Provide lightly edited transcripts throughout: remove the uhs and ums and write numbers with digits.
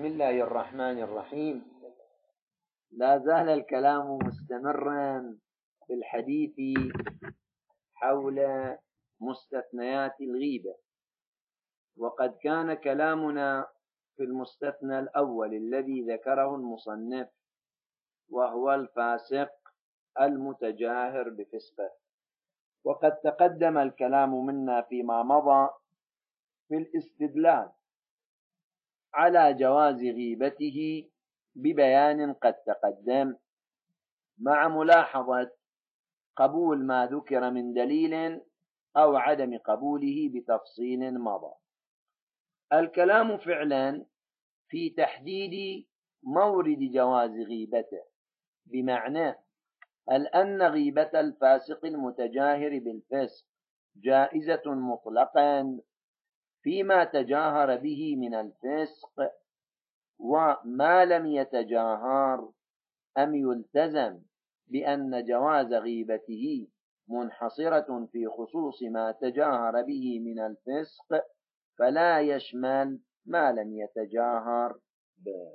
الله الرحمن الرحيم. لا زال الكلام مستمرا في الحديث حول مستثنيات الغيبة، وقد كان كلامنا في المستثنى الأول الذي ذكره المصنف، وهو الفاسق المتجاهر بفسقه. وقد تقدم الكلام منا فيما مضى في الاستدلال على جواز غيبته ببيان قد تقدم، مع ملاحظة قبول ما ذكر من دليل أو عدم قبوله بتفصيل مضى. الكلام فعلا في تحديد مورد جواز غيبته، بمعنى هل أن غيبة الفاسق المتجاهر بالفسق جائزة مطلقا فيما تجاهر به من الفسق وما لم يتجاهر، أم يلتزم بأن جواز غيبته منحصرة في خصوص ما تجاهر به من الفسق فلا يشمل ما لم يتجاهر به؟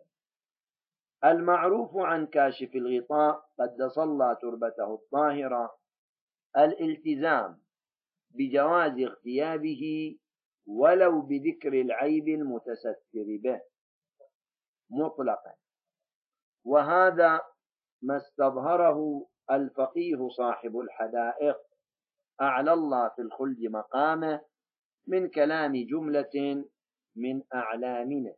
المعروف عن كاشف الغطاء قدس الله تربته الطاهرة الالتزام بجواز اغتيابه ولو بذكر العيب المتستر به مطلقا، وهذا ما استظهره الفقيه صاحب الحدائق أعلى الله في الخلد مقامه من كلام جملة من أعلامنا.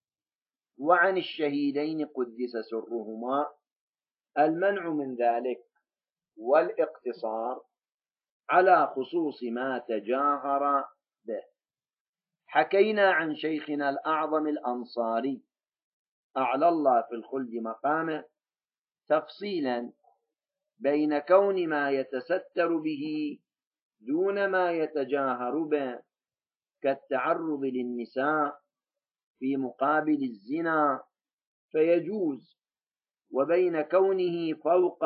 وعن الشهيدين قدس سرهما المنع من ذلك والاقتصار على خصوص ما تجاهر به. حكينا عن شيخنا الأعظم الأنصاري أعلى الله في الخلد مقامه تفصيلا بين كون ما يتستر به دون ما يتجاهر به كالتعرض للنساء في مقابل الزنا فيجوز، وبين كونه فوق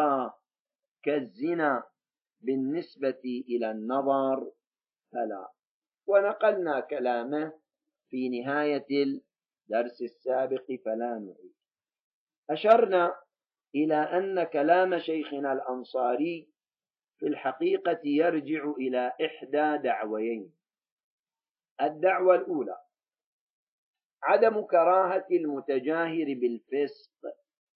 كالزنا بالنسبة إلى النظر فلا. ونقلنا كلامه في نهاية الدرس السابق فلا نعيد. أشرنا إلى أن كلام شيخنا الأنصاري في الحقيقة يرجع إلى إحدى دعويين. الدعوة الأولى عدم كراهة المتجاهر بالفسق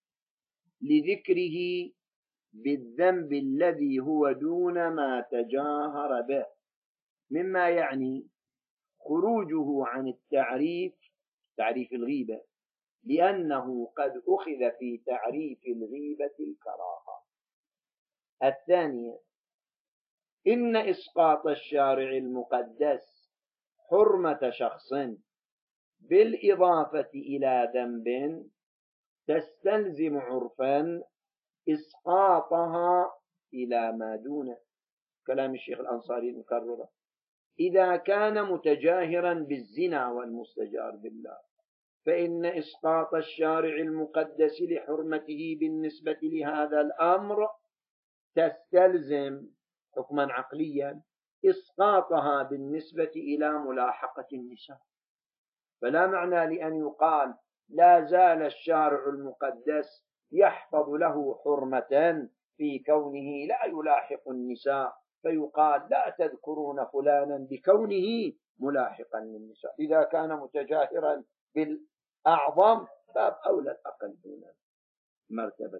لذكره بالذنب الذي هو دون ما تجاهر به، مما يعني خروجه عن تعريف الغيبة، لأنه قد أخذ في تعريف الغيبة الكراهة. الثانية إن إسقاط الشارع المقدس حرمة شخص بالإضافة إلى ذنب تستلزم عرفا إسقاطها إلى ما دونه. كلام الشيخ الأنصاري المكرر: إذا كان متجاهرا بالزنا والمستجار بالله فإن إسقاط الشارع المقدس لحرمته بالنسبة لهذا الأمر تستلزم حكما عقليا إسقاطها بالنسبة إلى ملاحقة النساء. فلا معنى لأن يقال لا زال الشارع المقدس يحفظ له حرمة في كونه لا يلاحق النساء، فيقال لا تذكرون فلانا بكونه ملاحقا للنساء. إذا كان متجاهرا بالأعظم باب أولى الأقل دون مرتبة.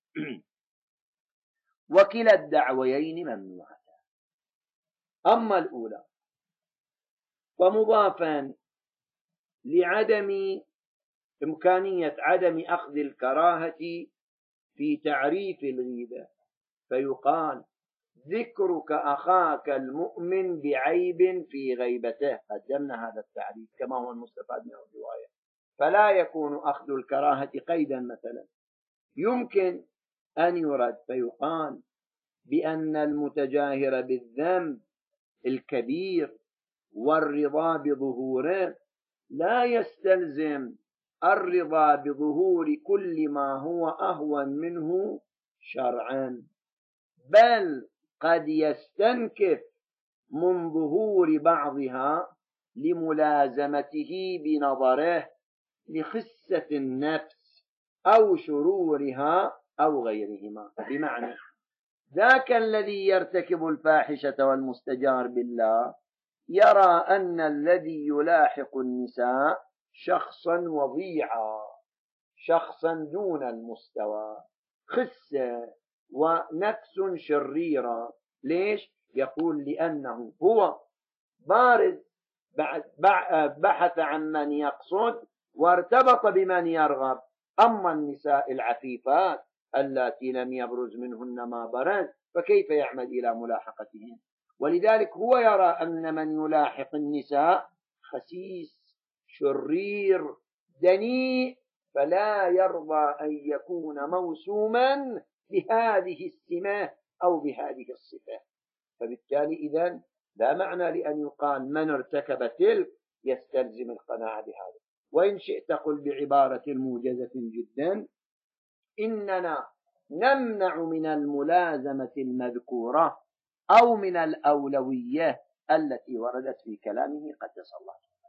وكلا الدعويين ممنوعة. أما الأولى فمضافا لعدم إمكانية عدم أخذ الكراهة في تعريف الغيبة، فيقال ذكرك أخاك المؤمن بعيب في غيبته، قدمنا هذا التعريف كما هو المستفاد من الرواية، فلا يكون أخذ الكراهة قيدا. مثلا يمكن أن يرد فيقال بأن المتجاهر بالذنب الكبير والرضا بظهوره لا يستلزم الرضا بظهور كل ما هو أهون منه شرعا، بل قد يستنكف من ظهور بعضها لملازمته بنظره لخسة النفس أو شرورها أو غيرهما. بمعنى ذاك الذي يرتكب الفاحشة والمستجار بالله يرى أن الذي يلاحق النساء شخصا وضيعا، شخصا دون المستوى، خسة ونفس شريرة. ليش؟ يقول لأنه هو بارز بحث عن من يقصد وارتبط بمن يرغب. أما النساء العفيفات اللاتي لم يبرز منهن ما برز فكيف يعمد إلى ملاحقتهن؟ ولذلك هو يرى أن من يلاحق النساء خسيس شرير دنيء، فلا يرضى أن يكون موسوما بهذه السمة أو بهذه الصفة. فبالتالي إذن لا معنى لأن يقال من ارتكب تلك يستلزم القناعة بهذا. وإن شئت قل بعبارة موجزة جدا: إننا نمنع من الملازمة المذكورة أو من الأولوية التي وردت في كلامه قدس الله.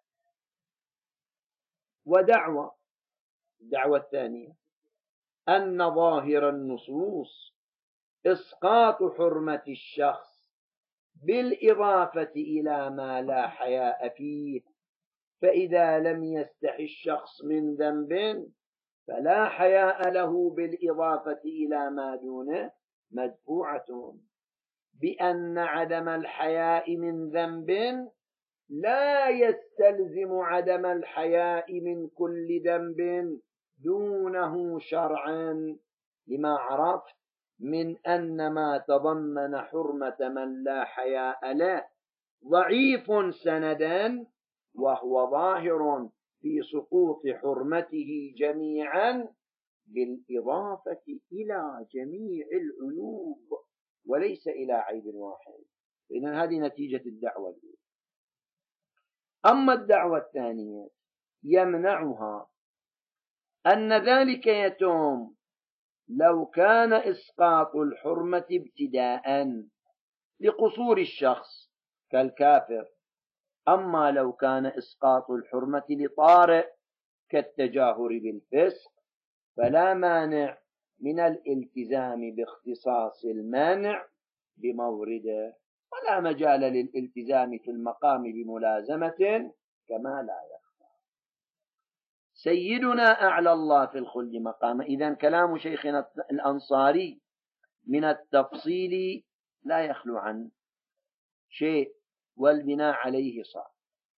الدعوة الثانية أن ظاهر النصوص إسقاط حرمة الشخص بالإضافة إلى ما لا حياء فيه، فإذا لم يستحي الشخص من ذنب فلا حياء له بالإضافة إلى ما دونه مدفوعة، بأن عدم الحياء من ذنب لا يستلزم عدم الحياء من كل ذنب دونه شرعا، لما عرفت من أن ما تضمن حرمة من لا حياء له ضعيف سندا، وهو ظاهر في سقوط حرمته جميعا بالإضافة إلى جميع العيوب وليس إلى عيب واحد. إذن هذه نتيجة الدعوة الأولى. أما الدعوة الثانية يمنعها أن ذلك يتم لو كان إسقاط الحرمة ابتداء لقصور الشخص كالكافر، أما لو كان إسقاط الحرمة لطارئ كالتجاهر بالفسق فلا مانع من الالتزام باختصاص المانع بمورده، ولا مجال للالتزام في المقام بملازمة كما لا يخفى. سيدنا أعلى الله في الخلد مقام. إذن كلام شيخنا الأنصاري من التفصيل لا يخلو عن شيء والبناء عليه صعب.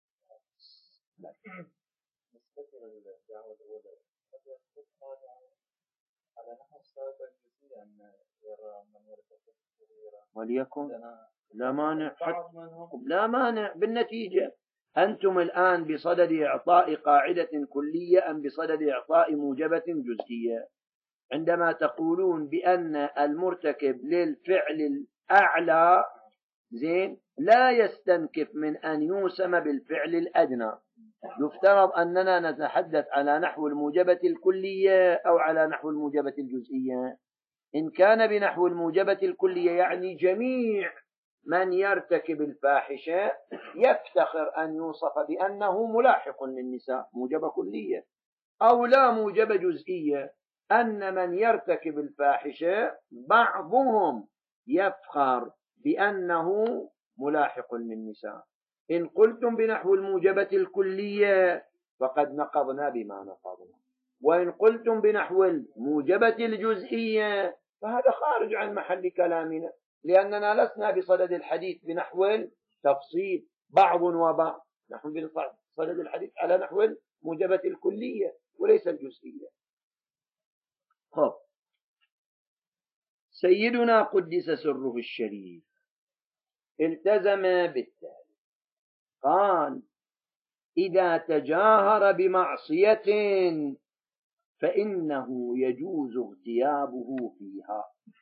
وليكن لا مانع بالنتيجة. أنتم الآن بصدد إعطاء قاعدة كلية أم بصدد إعطاء موجبة جزئية؟ عندما تقولون بأن المرتكب للفعل الأعلى زين لا يستنكف من أن يوسم بالفعل الأدنى، يفترض أننا نتحدث على نحو الموجبة الكلية أو على نحو الموجبة الجزئية. إن كان بنحو الموجبة الكلية يعني جميع من يرتكب الفاحشة يفتخر أن يوصف بأنه ملاحق للنساء، موجبة كلية، أو لا موجبة جزئية، أن من يرتكب الفاحشة بعضهم يفخر بأنه ملاحق للنساء. إن قلتم بنحو الموجبة الكلية فقد نقضنا بما نقضنا، وإن قلتم بنحو الموجبة الجزئية فهذا خارج عن محل كلامنا، لأننا لسنا بصدد الحديث بنحو التفصيل بعض وبعض، نحن بصدد الحديث على نحو الموجبة الكلية وليس الجزئية. خب. سيدنا قدس سره الشريف التزم بالتالي، قال: إذا تجاهر بمعصية فإنه يجوز اغتيابه فيها،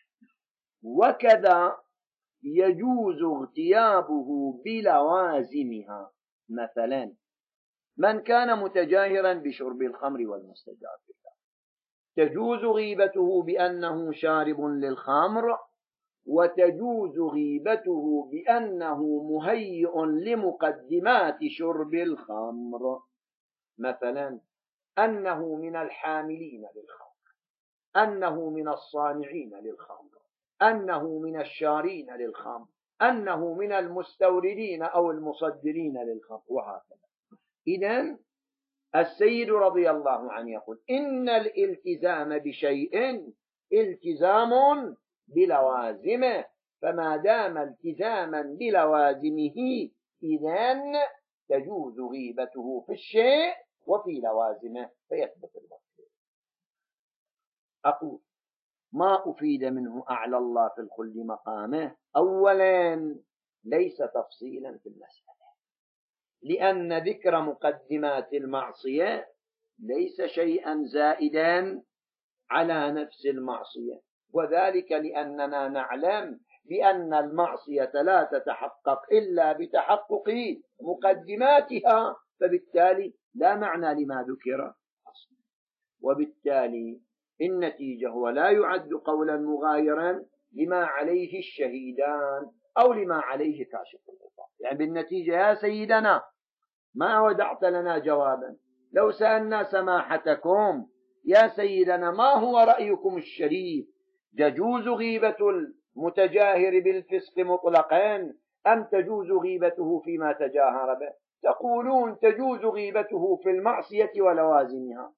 وكذا يجوز اغتيابه بلوازمها. مثلا من كان متجاهرا بشرب الخمر والمستجار بالله تجوز غيبته بأنه شارب للخمر، وتجوز غيبته بأنه مهيئ لمقدمات شرب الخمر. مثلا أنه من الحاملين للخمر، أنه من الصانعين للخمر، أنه من الشارين للخمر، أنه من المستوردين أو المصدرين للخمر، وهكذا. إذن السيد رضي الله عنه يقول إن الالتزام بشيء التزام بلوازمه، فما دام التزاما بلوازمه إذن تجوز غيبته في الشيء وفي لوازمه فيثبت المطلوب. أقول ما أفيد منه أعلى الله في الخلد مقامه. أولا ليس تفصيلا في المسألة، لأن ذكر مقدمات المعصية ليس شيئا زائدا على نفس المعصية، وذلك لأننا نعلم بأن المعصية لا تتحقق إلا بتحقق مقدماتها، فبالتالي لا معنى لما ذكر أصلا، وبالتالي النتيجة هو لا يعد قولا مغايرا لما عليه الشهيدان أو لما عليه كاشف الغطاء. يعني بالنتيجة يا سيدنا ما ودعت لنا جوابا. لو سألنا سماحتكم يا سيدنا ما هو رأيكم الشريف، يجوز غيبة المتجاهر بالفسق مطلقا أم تجوز غيبته فيما تجاهر به؟ تقولون تجوز غيبته في المعصية ولوازمها.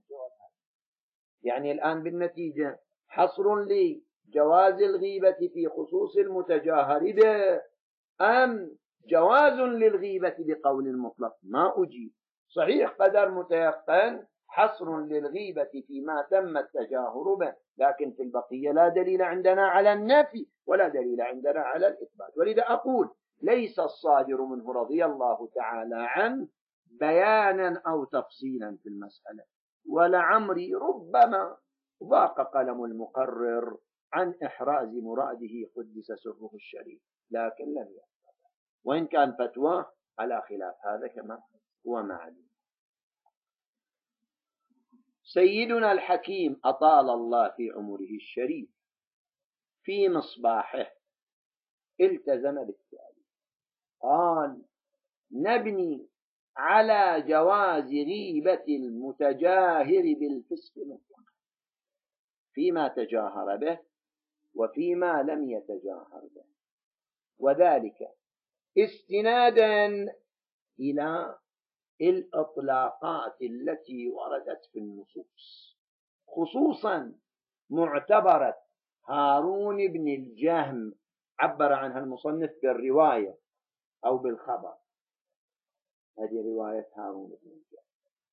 يعني الآن بالنتيجة حصر لجواز الغيبة في خصوص المتجاهر به أم جواز للغيبة بقول المطلق؟ ما أجيب. صحيح قدر متيقن حصر للغيبة فيما تم التجاهر به، لكن في البقية لا دليل عندنا على النفي ولا دليل عندنا على الإثبات. ولذا أقول ليس الصادر منه رضي الله تعالى عنه بيانا أو تفصيلا في المسألة، ولعمري ربما ضاق قلم المقرر عن إحراز مراده قدس سره الشريف، لكن لم يفعل، وإن كان فتوى على خلاف هذا كما هو معلوم. سيدنا الحكيم أطال الله في عمره الشريف في مصباحه التزم بالتالي، قال نبني على جواز غيبة المتجاهر بالفسق مطلقا فيما تجاهر به وفيما لم يتجاهر به، وذلك استنادا إلى الإطلاقات التي وردت في النصوص، خصوصا معتبرة هارون بن الجهم، عبر عنها المصنف بالرواية أو بالخبر. هذه رواية هارون بن الجهم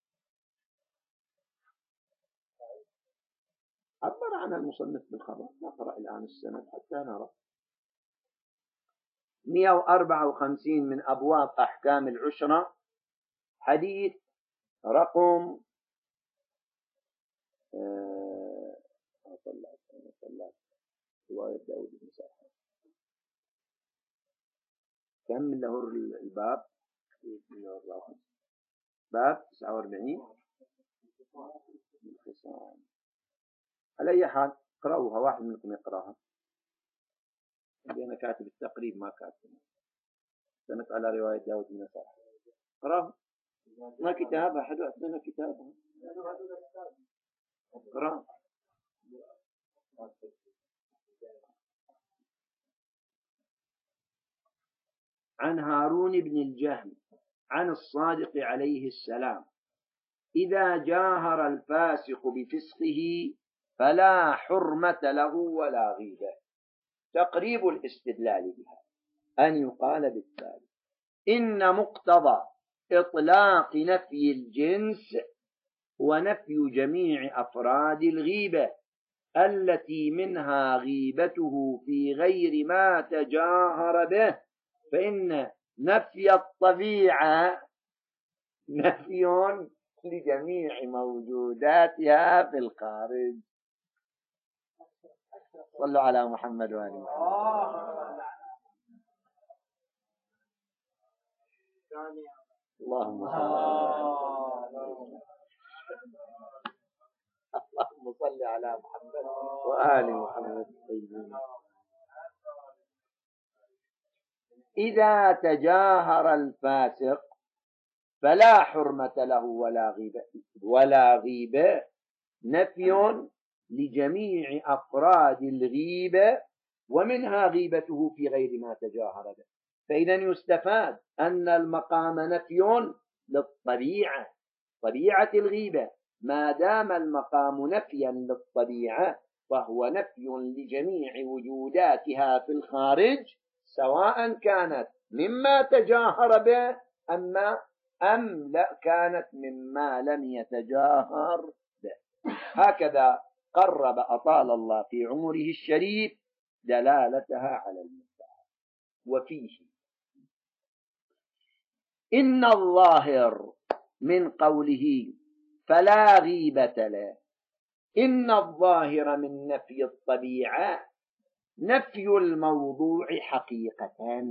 عبر عنها المصنف بالخبر. نقرأ الآن السند حتى نرى. 154 من أبواب أحكام العشرة، حديث رقم رواية داود بن سعد. كم له الباب؟ باب 49. على أي حال اقرأوها، واحد منكم يقرأها. أنا كاتب التقريب ما كاتب. سنت على رواية داود بن سعد. اقرأها. ما كتابها أحد أثناء كتابها. اقرأ. عن هارون بن الجهم عن الصادق عليه السلام: إذا جاهر الفاسق بفسقه فلا حرمة له ولا غيبة. تقريب الاستدلال بها أن يقال بالتالي: إن مقتضى إطلاق نفي الجنس ونفي جميع أفراد الغيبة التي منها غيبته في غير ما تجاهر به، فإن نفي الطبيعة نفي لجميع موجوداتها في الخارج. صلوا على محمد وآل محمد. اللهم صل على محمد وآل محمد. إذا تجاهر الفاسق فلا حرمة له ولا غيبة نفي لجميع أفراد الغيبة، ومنها غيبته في غير ما تجاهر به. فإذا يستفاد أن المقام نفي للطبيعة، طبيعة الغيبة، ما دام المقام نفيا للطبيعة فهو نفي لجميع وجوداتها في الخارج، سواء كانت مما تجاهر به أم لا كانت مما لم يتجاهر به. هكذا قرب أطال الله في عمره الشريف دلالتها على المستعار. وفيه إن الظاهر من قوله فلا غيبة له، إن الظاهر من نفي الطبيعة نفي الموضوع حقيقة،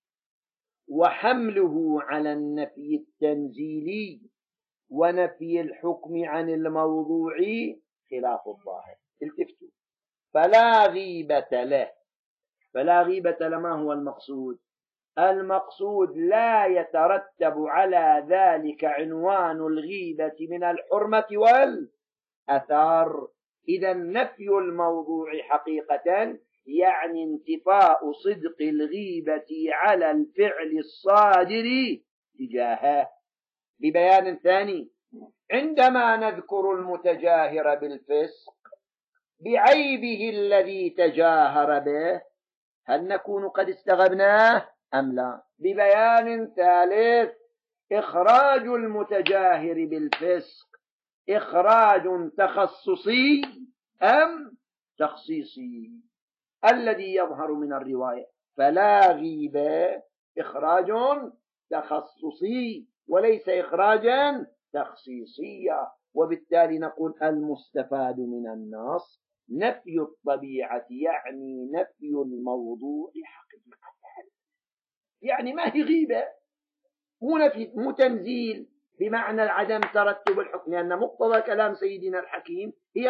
وحمله على النفي التنزيلي ونفي الحكم عن الموضوع خلاف الظاهر. التفتوا، فلا غيبة له، فلا غيبة له ما هو المقصود؟ المقصود لا يترتب على ذلك عنوان الغيبة من الحرمة والأثار. إذا نفي الموضوع حقيقة يعني انتفاء صدق الغيبة على الفعل الصادر تجاهه. ببيان ثاني، عندما نذكر المتجاهر بالفسق بعيبه الذي تجاهر به، هل نكون قد استغبناه أم لا؟ ببيان ثالث، إخراج المتجاهر بالفسق إخراج تخصصي أم تخصيصي؟ الذي يظهر من الرواية فلا غيبة إخراج تخصصي وليس إخراجا تخصيصيا، وبالتالي نقول المستفاد من النص نفي الطبيعة يعني نفي الموضوع حقيقة، يعني ما هي غيبة، مو تنزيل بمعنى العدم ترتب الحكم، لأن مقتضى كلام سيدنا الحكيم هي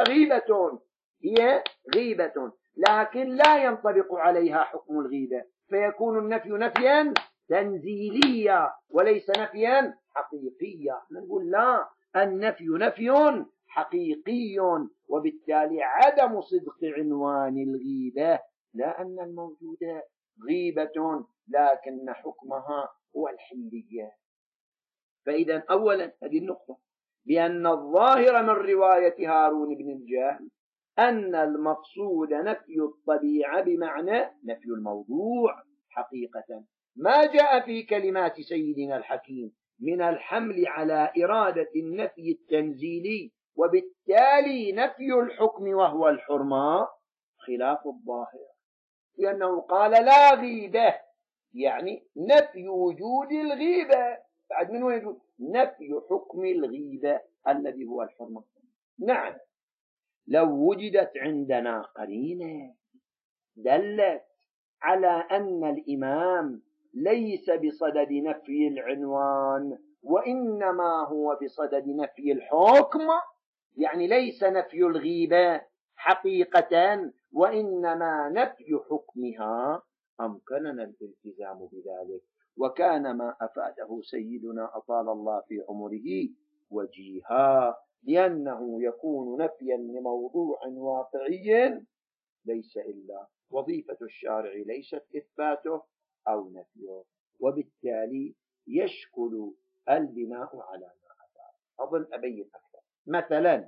غيبة، لكن لا ينطبق عليها حكم الغيبة، فيكون النفي نفيا تنزيليا وليس نفيا حقيقيا. نقول لا، النفي نفي حقيقي، وبالتالي عدم صدق عنوان الغيبة، لا أن الموجود غيبة لكن حكمها هو الحلية. فإذا أولا هذه النقطة، بأن الظاهر من رواية هارون بن الجهم أن المقصود نفي الطبيعة بمعنى نفي الموضوع حقيقة، ما جاء في كلمات سيدنا الحكيم من الحمل على إرادة النفي التنزيلي وبالتالي نفي الحكم وهو الحرمة خلاف الظاهر، لأنه قال لا غيبة يعني نفي وجود الغيبة، بعد من وين يقول نفي حكم الغيبة الذي هو الحرمة. نعم، لو وجدت عندنا قرينة دلت على أن الإمام ليس بصدد نفي العنوان وإنما هو بصدد نفي الحكم، يعني ليس نفي الغيبة حقيقة وإنما نفي حكمها، أمكننا الالتزام بذلك، وكان ما أفاده سيدنا أطال الله في عمره وجيها، لأنه يكون نفيا لموضوع واقعي ليس إلا وظيفة الشارع ليست إثباته أو نفيه، وبالتالي يشكل البناء على ما أفاد. أظن أبين أكثر. مثلا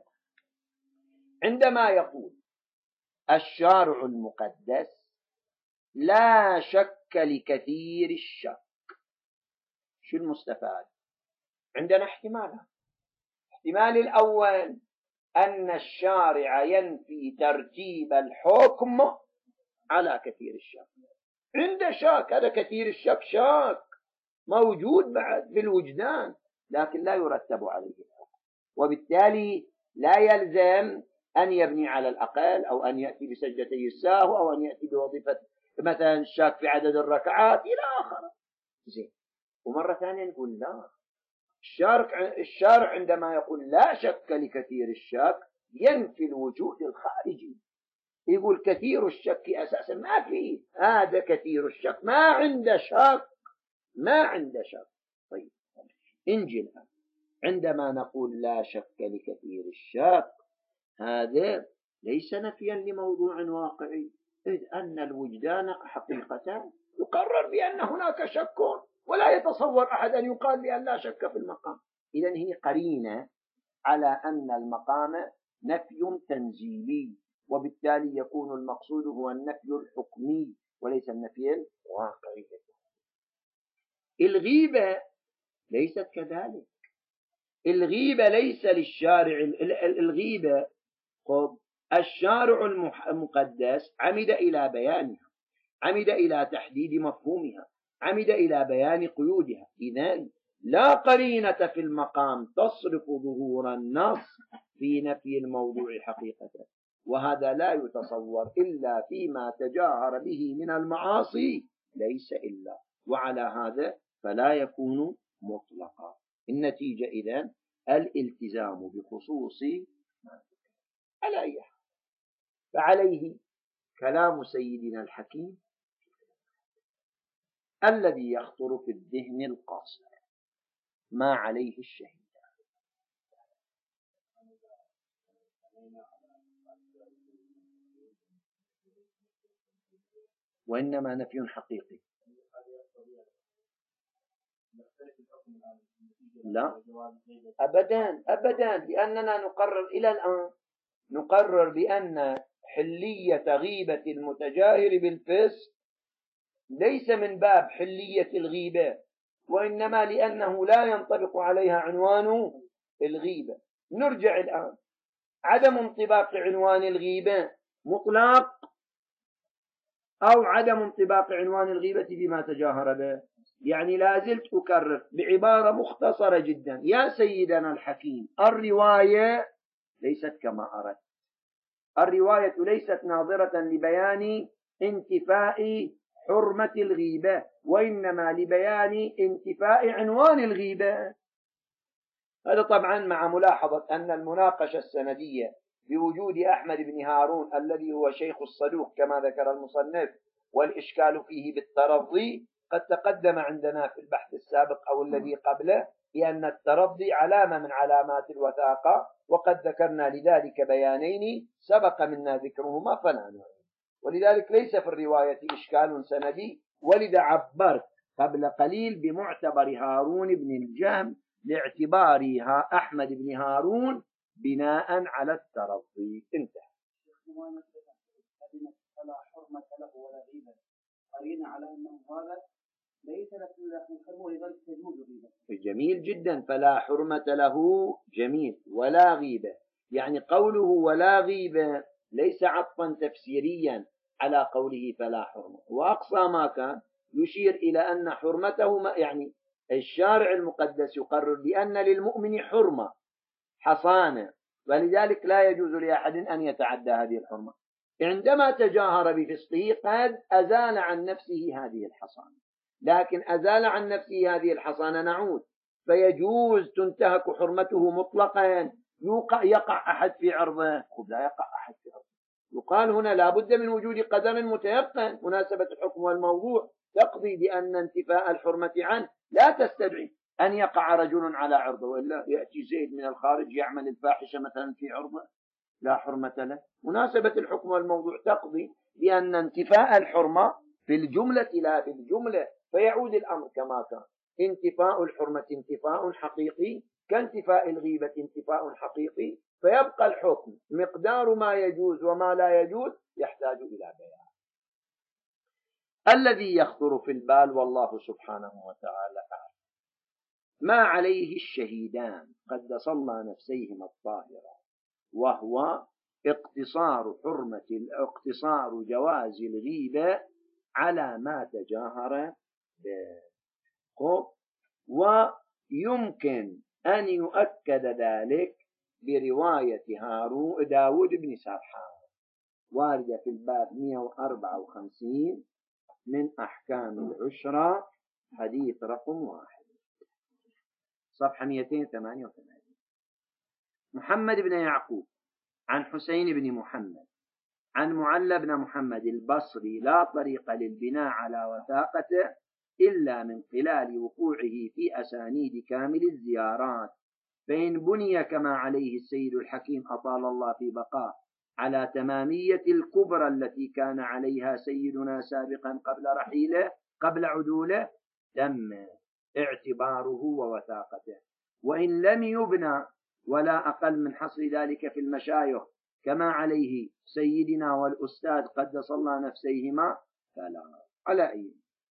عندما يقول الشارع المقدس لا شك لكثير الشك، شو المستفاد؟ عندنا احتمالات. الاحتمال الأول أن الشارع ينفي ترتيب الحكم على كثير الشك، عنده شك، هذا كثير الشك شك موجود بعد بالوجدان لكن لا يرتب عليه الحكم، وبالتالي لا يلزم أن يبني على الأقل أو أن يأتي بسجدتي السهو أو أن يأتي بوظيفة مثلا الشك في عدد الركعات إلى آخره. زين، ومرة ثانية نقول لا، الشارع عندما يقول لا شك لكثير الشك ينفي الوجود الخارجي، يقول كثير الشك أساسا ما فيه، هذا كثير الشك ما عنده شك، ما عنده شك. طيب، انجلها. عندما نقول لا شك لكثير الشك، هذا ليس نفيا لموضوع واقعي، إذ أن الوجدان حقيقة يقرر بأن هناك شك، ولا يتصور أحد أن يقال بأن لا شك في المقام. إذن هي قرينة على أن المقام نفي تنزيلي، وبالتالي يكون المقصود هو النفي الحكمي وليس النفي الواقعي. الغيبة ليست كذلك. الغيبة ليس للشارع الغيبة الشارع المقدس عمد إلى بيانها، عمد إلى تحديد مفهومها، عمد إلى بيان قيودها. إذن لا قرينة في المقام تصرف ظهور النص في نفي الموضوع حقيقة، وهذا لا يتصور إلا فيما تجاهر به من المعاصي ليس إلا، وعلى هذا فلا يكون مطلقا. النتيجة إذن الالتزام بخصوص على أي حال. فعليه كلام سيدنا الحكيم الذي يخطر في الذهن القاصر ما عليه الشهيد. وإنما نفي حقيقي. لا أبدا أبدا، لأننا نقرر إلى الآن نقرر بأن حلية غيبة المتجاهر بالفسق ليس من باب حلية الغيبة، وإنما لأنه لا ينطبق عليها عنوان الغيبة. نرجع الآن، عدم انطباق عنوان الغيبة مطلق أو عدم انطباق عنوان الغيبة بما تجاهر به. يعني لا زلت أكرر بعبارة مختصرة جدا: يا سيدنا الحكيم، الرواية ليست كما أردت. الرواية ليست ناظرة لبيان انتفاء حرمة الغيبة، وإنما لبيان انتفاء عنوان الغيبة. هذا طبعا مع ملاحظة أن المناقشة السندية بوجود أحمد بن هارون الذي هو شيخ الصدوق كما ذكر المصنف، والإشكال فيه بالترضي، قد تقدم عندنا في البحث السابق أو الذي قبله بأن الترضي علامة من علامات الوثاقة، وقد ذكرنا لذلك بيانين سبق منا ذكرهما فلا نعيد. ولذلك ليس في الرواية إشكال سندي، ولذا عبرت قبل قليل بمعتبر هارون بن الجهم لاعتبارها أحمد بن هارون بناء على الترضي. انتهى. فلا حرمة له ولا غيبة، قرينا على أنه هذا ليس له حرمة، لذلك تجوز غيبة. جميل جدا. فلا حرمة له جميل ولا غيبة، يعني قوله ولا غيبة ليس عطفا تفسيريا على قوله فلا حرمة، وأقصى ما كان يشير إلى أن حرمته يعني الشارع المقدس يقرر بأن للمؤمن حرمة حصانة، ولذلك لا يجوز لأحد أن يتعدى هذه الحرمة. عندما تجاهر بفسقه قد أزال عن نفسه هذه الحصانة، لكن أزال عن نفسه هذه الحصانة نعود، فيجوز تنتهك حرمته مطلقا. يقع أحد في عرضه؟ لا يقع أحد في عرضه. يقال هنا لا بد من وجود قدر متيقن، مناسبة الحكم والموضوع تقضي بأن انتفاء الحرمة عنه لا تستدعي أن يقع رجل على عرضه، وإلا يأتي زيد من الخارج يعمل الفاحشة مثلا في عرضه لا حرمة له. مناسبة الحكم والموضوع تقضي بأن انتفاء الحرمة في الجملة لا في الجملة، فيعود الأمر كما كان. انتفاء الحرمة انتفاء حقيقي كانتفاء الغيبة انتفاء حقيقي، فيبقى الحكم مقدار ما يجوز وما لا يجوز يحتاج إلى بيان. الذي يخطر في البال والله سبحانه وتعالى أعلم ما عليه الشهيدان قدس الله نفسيهما الطاهرة، وهو اقتصار جواز الغيبة على ما تجاهر به، ويمكن أن يؤكد ذلك برواية داود بن سرحان واردة في الباب 154 من أحكام العشرة، حديث رقم 1 صفحة 288. محمد بن يعقوب عن حسين بن محمد عن معلى بن محمد البصري لا طريق للبناء على وثاقته إلا من خلال وقوعه في أسانيد كامل الزيارات، فإن بني كما عليه السيد الحكيم أطال الله في بقاه على تمامية الكبرى التي كان عليها سيدنا سابقا قبل رحيله قبل عدوله، تم اعتباره ووثاقته. وإن لم يبنى ولا أقل من حصر ذلك في المشايخ كما عليه سيدنا والأستاذ قدس الله نفسيهما فلا. على أي.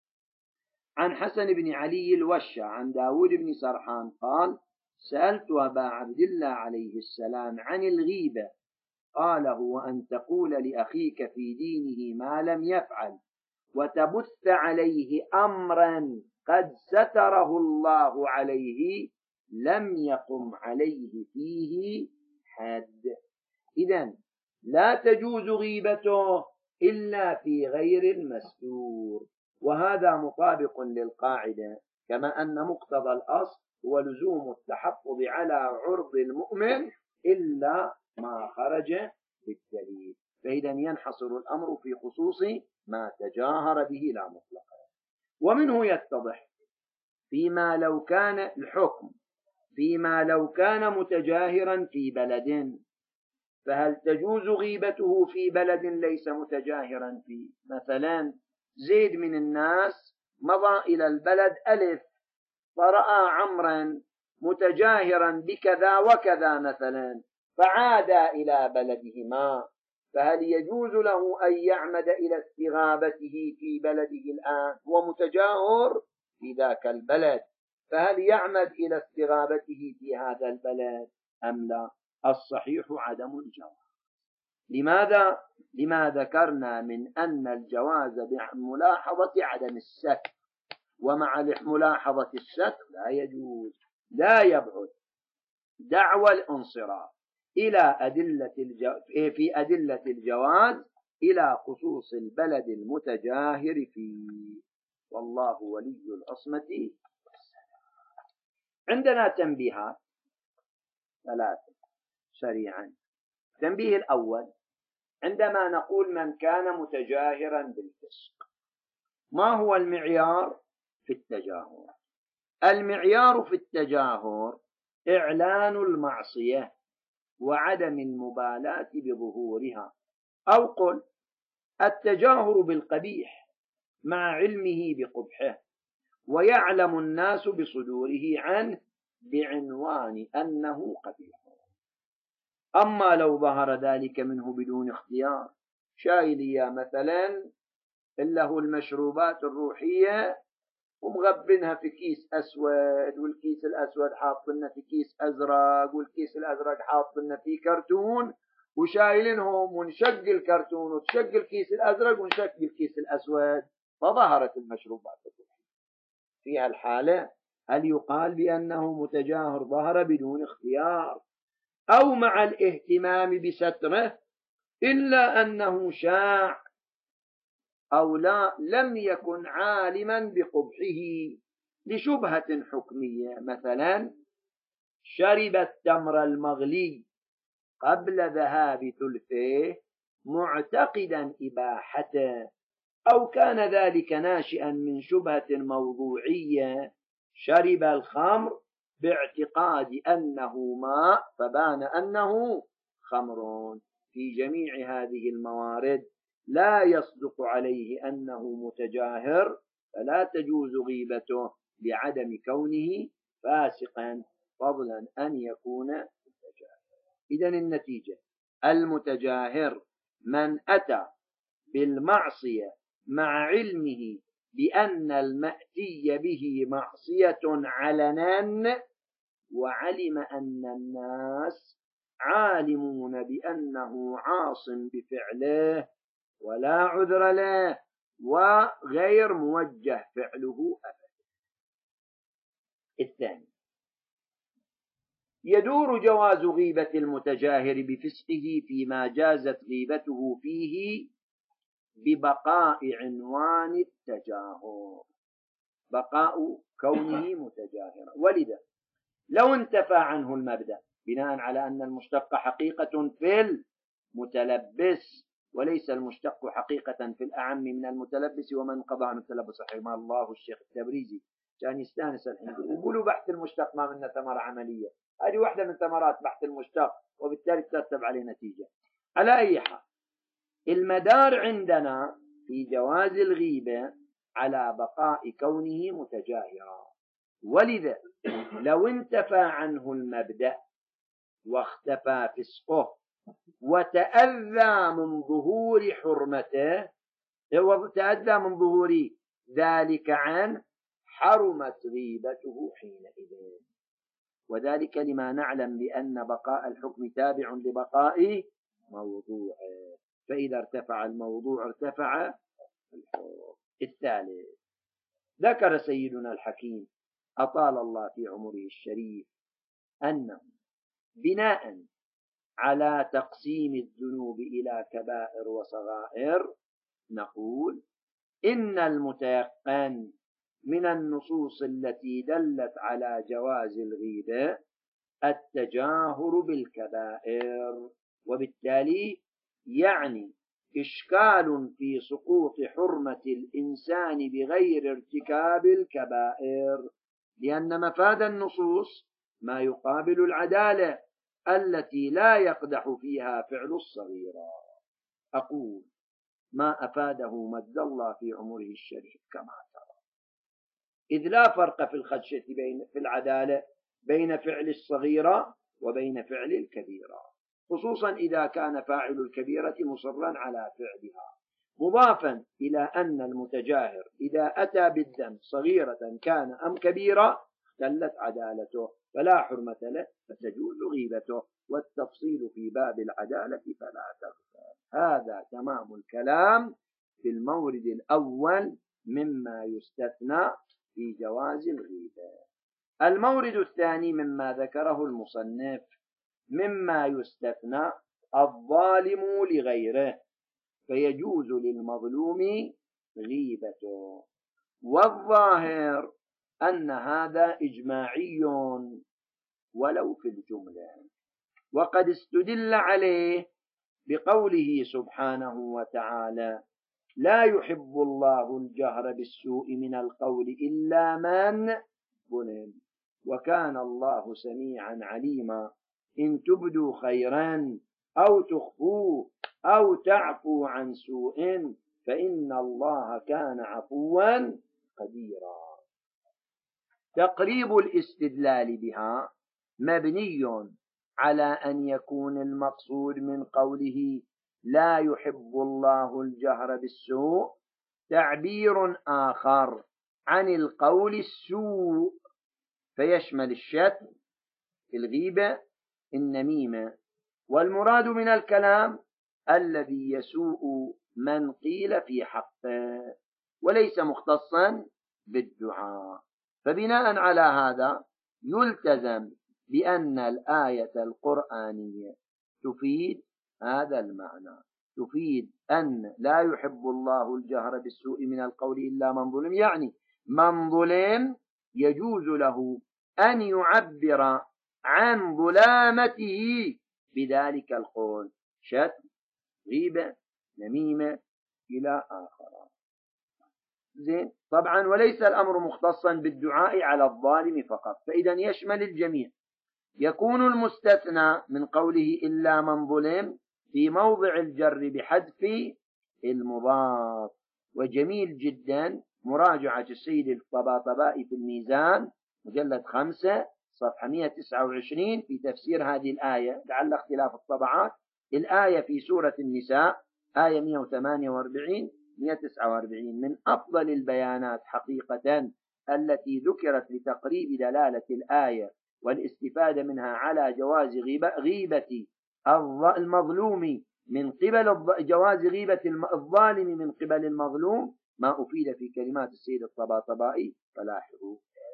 عن حسن بن علي الوشة عن داود بن سرحان قال: سألت أبا عبد الله عليه السلام عن الغيبة، قال: هو أن تقول لأخيك في دينه ما لم يفعل وتبث عليه أمرا قد ستره الله عليه لم يقم عليه فيه حد. إذن لا تجوز غيبته إلا في غير المستور، وهذا مطابق للقاعدة، كما أن مقتضى الأصل هو لزوم التحفظ على عرض المؤمن إلا ما خرج بالدليل، فإذا ينحصر الأمر في خصوص ما تجاهر به لا مطلقا. ومنه يتضح فيما لو كان الحكم فيما لو كان متجاهرا في بلد، فهل تجوز غيبته في بلد ليس متجاهرا فيه؟ مثلا زيد من الناس مضى إلى البلد ألف فرأى عمرا متجاهرا بكذا وكذا مثلا، فعاد إلى بلدهما، فهل يجوز له أن يعمد إلى استغابته في بلده الآن ومتجاهر في ذاك البلد؟ فهل يعمد إلى استغابته في هذا البلد أم لا؟ الصحيح عدم الجواز. لماذا؟ لما ذكرنا من أن الجواز بملاحظة عدم الستر، ومع ملاحظة الستر لا يجوز، لا يبعد دعوى الانصراف إلى في أدلة الجواز إلى خصوص البلد المتجاهر فيه، والله ولي العصمة. عندنا تنبيهات ثلاثة سريعا. التنبيه الأول: عندما نقول من كان متجاهرا بالفسق، ما هو المعيار في التجاهر؟ المعيار في التجاهر إعلان المعصية وعدم المبالاة بظهورها، أو قل التجاهر بالقبيح مع علمه بقبحه ويعلم الناس بصدوره عنه بعنوان أنه قبيح. أما لو ظهر ذلك منه بدون اختيار، شايلية مثلا له المشروبات الروحية ومغبنها في كيس أسود، والكيس الأسود حاطلنا في كيس أزرق، والكيس الأزرق حاطلنا في كرتون، وشايلينهم ونشق الكرتون وتشق الكيس الأزرق ونشق الكيس الأسود، فظهرت المشروبات الروحية. في هالحالة هل يقال بأنه متجاهر ظهر بدون اختيار أو مع الاهتمام بستره إلا أنه شاع أو لا لم يكن عالما بقبحه لشبهة حكمية؟ مثلا شرب التمر المغلي قبل ذهاب ثلثه معتقدا إباحته، أو كان ذلك ناشئا من شبهة موضوعية، شرب الخمر باعتقاد أنه ماء فبان أنه خمر. في جميع هذه الموارد لا يصدق عليه أنه متجاهر، فلا تجوز غيبته لعدم كونه فاسقا، فضلا أن يكون متجاهر. إذن النتيجة: المتجاهر من أتى بالمعصية مع علمه بأن المأتي به معصية علنا، وعلم أن الناس عالمون بأنه عاص بفعله ولا عذر له وغير موجه فعله أبدا. الثاني: يدور جواز غيبة المتجاهر بفسقه فيما جازت غيبته فيه ببقاء عنوان التجاهر، بقاء كونه متجاهرا. ولذا لو انتفى عنه المبدأ بناء على أن المشتق حقيقة في المتلبس وليس المشتق حقيقة في الأعم من المتلبس ومن قضى عن التلبس، رحمه الله الشيخ التبريزي كان يستانس الحين يقولوا بحث المشتق ما منه ثمرة عملية. هذه واحدة من ثمرات بحث المشتق، وبالتالي ترتب عليه نتيجة. على أي حال، المدار عندنا في جواز الغيبة على بقاء كونه متجاهرا، ولذا لو انتفى عنه المبدأ واختفى فسقه وتأذى من ظهور حرمته، وتأذى من ظهور ذلك عنه، حرمت غيبته حينئذ. وذلك لما نعلم بأن بقاء الحكم تابع لبقاء موضوعه، فإذا ارتفع الموضوع ارتفع الحكم. الثالث، ذكر سيدنا الحكيم أطال الله في عمره الشريف أنه بناء على تقسيم الذنوب إلى كبائر وصغائر نقول إن المتيقن من النصوص التي دلت على جواز الغيبة التجاهر بالكبائر، وبالتالي يعني إشكال في سقوط حرمة الإنسان بغير ارتكاب الكبائر، لأن مفاد النصوص ما يقابل العدالة التي لا يقدح فيها فعل الصغيرة. أقول ما أفاده مد الله في عمره الشريف كما ترى، إذ لا فرق في الخدشة في العدالة بين فعل الصغيرة وبين فعل الكبيرة، خصوصا إذا كان فاعل الكبيرة مصرا على فعلها، مضافا إلى أن المتجاهر إذا أتى بالذنب صغيرة كان أم كبيرة اختلت عدالته فلا حرمة له فتجوز غيبته، والتفصيل في باب العدالة فلا تغفل. هذا تمام الكلام في المورد الأول مما يستثنى في جواز الغيبة. المورد الثاني مما ذكره المصنف مما يستثنى الظالم لغيره، فيجوز للمظلوم غيبته، والظاهر أن هذا إجماعي ولو في الجملة، وقد استدل عليه بقوله سبحانه وتعالى لا يحب الله الجهر بالسوء من القول إلا من ظلم وكان الله سميعا عليما إن تبدوا خيرا أو تخفوه أو تعفو عن سوء فإن الله كان عفوا قديرا. تقريب الاستدلال بها مبني على أن يكون المقصود من قوله لا يحب الله الجهر بالسوء تعبير آخر عن القول السوء، فيشمل الشتم، الغيبة، النميمة، والمراد من الكلام الذي يسوء من قيل في حقه وليس مختصا بالدعاء. فبناء على هذا يلتزم بأن الآية القرآنية تفيد هذا المعنى، تفيد أن لا يحب الله الجهر بالسوء من القول إلا من ظلم، يعني من ظلم يجوز له أن يعبر عن ظلامته بذلك القول، شتم، غيبة، نميمة إلى آخر. زين، طبعا وليس الأمر مختصا بالدعاء على الظالم فقط، فإذا يشمل الجميع. يكون المستثنى من قوله إلا من ظلم في موضع الجر بحذف المضاف. وجميل جدا مراجعة السيد الطباطبائي في الميزان مجلد 5 صفحة 129 في تفسير هذه الآية، لعل اختلاف الطبعات. الآية في سورة النساء آية 148 149 من أفضل البيانات حقيقة التي ذكرت لتقريب دلالة الآية والاستفادة منها على جواز غيبة المظلوم من قبل جواز غيبة الظالم من قبل المظلوم، ما أفيد في كلمات السيد الطباطبائي فلاحظوا.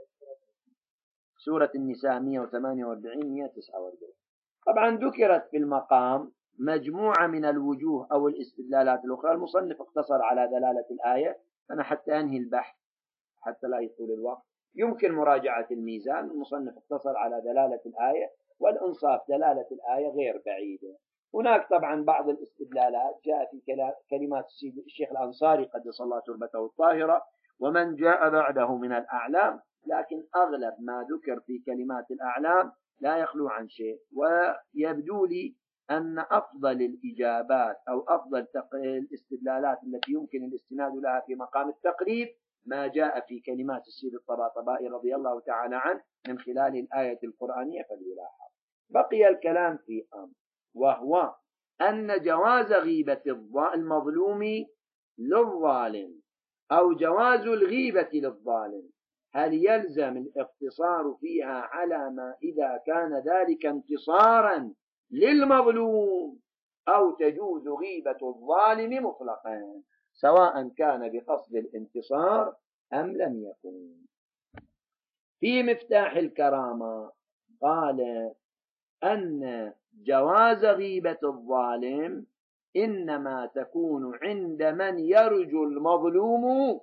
سورة النساء 148 149. طبعا ذكرت في المقام مجموعة من الوجوه أو الاستدلالات الأخرى، المصنف اقتصر على دلالة الآية. أنا حتى أنهي البحث حتى لا يطول الوقت يمكن مراجعة الميزان، المصنف اقتصر على دلالة الآية، والإنصاف دلالة الآية غير بعيدة، هناك طبعا بعض الاستدلالات جاء في كلمات الشيخ الأنصاري قدس الله تربته الطاهرة ومن جاء بعده من الأعلام، لكن أغلب ما ذكر في كلمات الأعلام لا يخلو عن شيء. ويبدو لي أن أفضل الإجابات أو أفضل الاستدلالات التي يمكن الاستناد لها في مقام التقريب ما جاء في كلمات السيد الطباطبائي رضي الله تعالى عنه من خلال الآية القرآنية فليلاحظ. بقي الكلام في أمر، وهو أن جواز غيبة المظلوم للظالم أو جواز الغيبة للظالم هل يلزم الاقتصار فيها على ما إذا كان ذلك انتصارا للمظلوم أو تجوز غيبة الظالم مطلقا سواء كان بقصد الانتصار أم لم يكن. في مفتاح الكرامة قال أن جواز غيبة الظالم إنما تكون عند من يرجو المظلوم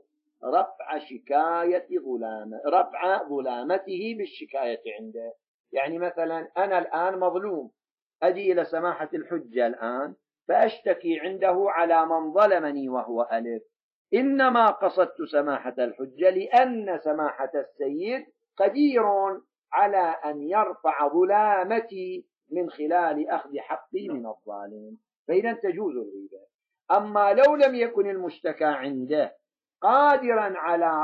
رفع ظلامته بالشكاية عنده. يعني مثلا أنا الآن مظلوم، أجي إلى سماحة الحجة الآن فأشتكي عنده على من ظلمني وهو ألف، إنما قصدت سماحة الحجة لأن سماحة السيد قدير على أن يرفع ظلامتي من خلال أخذ حقي من الظالم، فإذا تجوز الغيبة. أما لو لم يكن المشتكى عنده قادرا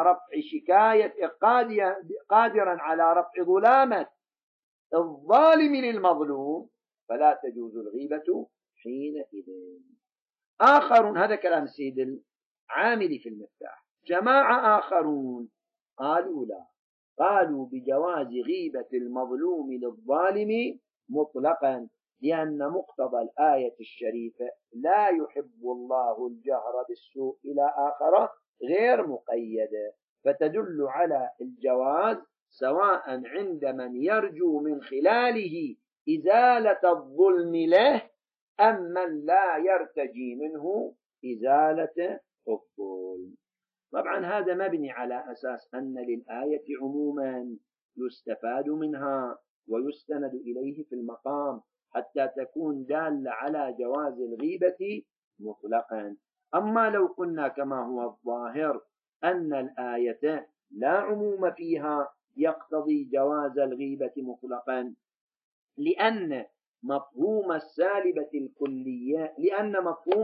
على رفع ظلامة الظالم للمظلوم فلا تجوز الغيبة حينئذ. آخرون، هذا كلام السيد العاملي في المفتاح، جماعة آخرون قالوا لا، قالوا بجواز غيبة المظلوم للظالم مطلقا، لأن مقتضى الآية الشريفة لا يحب الله الجهر بالسوء إلى آخره غير مقيدة، فتدل على الجواز سواء عند من يرجو من خلاله إزالة الظلم له أم من لا يرتجي منه إزالة الظلم. طبعا هذا مبني على أساس أن للآية عموما يستفاد منها ويستند إليه في المقام حتى تكون دالة على جواز الغيبة مطلقا. أما لو قلنا كما هو الظاهر أن الآية لا عموم فيها يقتضي جواز الغيبة مطلقا، لأن مفهوم السالبة الكلية، لأن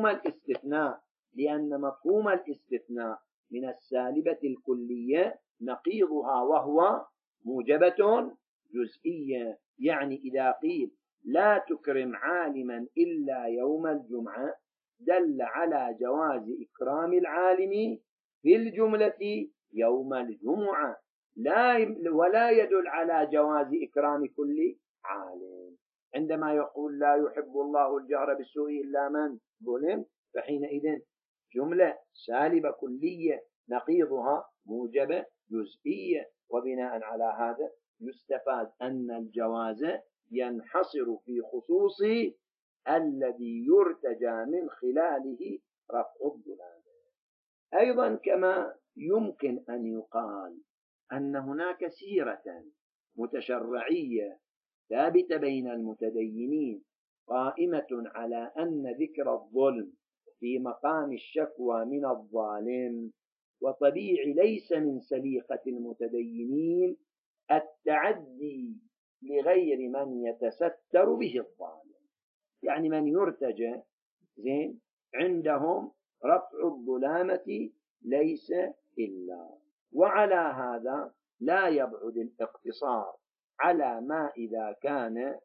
مفهوم الاستثناء من السالبة الكلية نقيضها وهو موجبة جزئية. يعني إذا قيل لا تكرم عالما إلا يوم الجمعة دل على جواز إكرام العالم في الجملة يوم الجمعة، ولا يدل على جواز إكرام كل عالم. عندما يقول لا يحب الله الجهر بالسوء إلا من ظلم فحينئذ جملة سالبة كلية نقيضها موجبة جزئية، وبناء على هذا يستفاد أن الجواز ينحصر في خصوص الذي يرتجى من خلاله رفع الظلام. أيضا كما يمكن أن يقال أن هناك سيرة متشرعية ثابتة بين المتدينين قائمة على أن ذكر الظلم في مقام الشكوى من الظالم، وطبيعي ليس من سليقة المتدينين التعدي لغير من يتستر به الظالم. يعني من يرتجى عندهم رفع الظلامة ليس إلا، وعلى هذا لا يبعد الاقتصار على ما إذا كان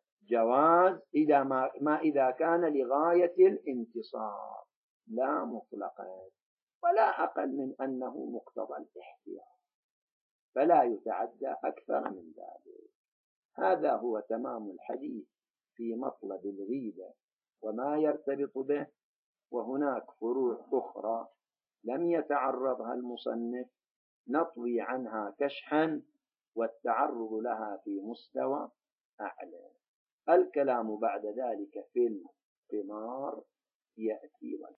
إذا كان لغاية الانتصار لا مطلقا، ولا أقل من أنه مقتضى الاحتياط فلا يتعدى أكثر من ذلك. هذا هو تمام الحديث في مطلب الغيبة وما يرتبط به. وهناك فروع أخرى لم يتعرضها المصنف نطوي عنها كشحا والتعرض لها في مستوى أعلى. الكلام بعد ذلك في الثمار يأتي